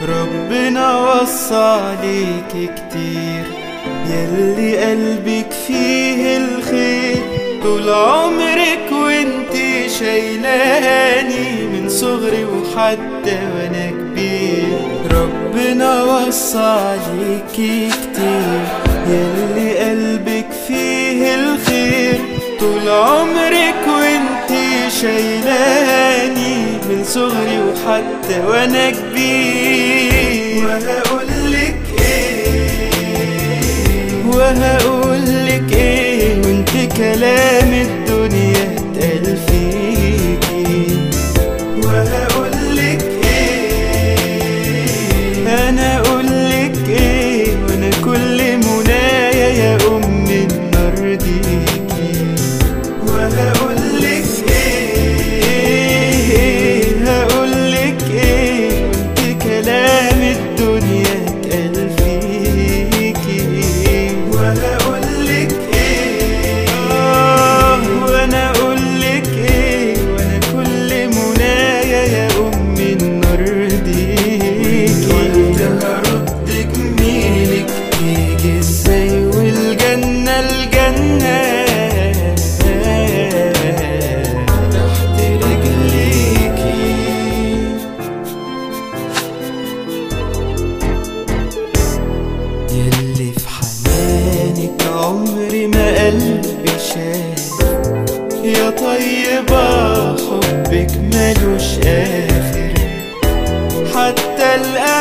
ربنا وصى عليك كتير، يلي قلبك فيه الخير. طول عمرك وانتي شايلاني من صغري وحتى وانا كبير. ربنا وصى عليكي كتير، يلي قلبك فيه الخير. طول عمرك وانتي شايلاني من صغري وحتى وانا كبير. وهقولك ايه وانت كلام الدنيا اتقال فيكي. وهقولك ايه، انا اقولك ايه وانا كل منايا يا ام النار ديكي. وهقولك ايه، هقولك ايه وانت كلام الدنيا اتقال فيكي. وهقولك ايه، وانا اقولك ايه وانا كل منايا يا ام النار ديكي. قلت هردك ميلك تيجي ازاي والجنة الجنة تحت رجليكي. يلي في حنانك عمري ما قلبي شاف، يا طيبة حبك ملوش آخر. حتى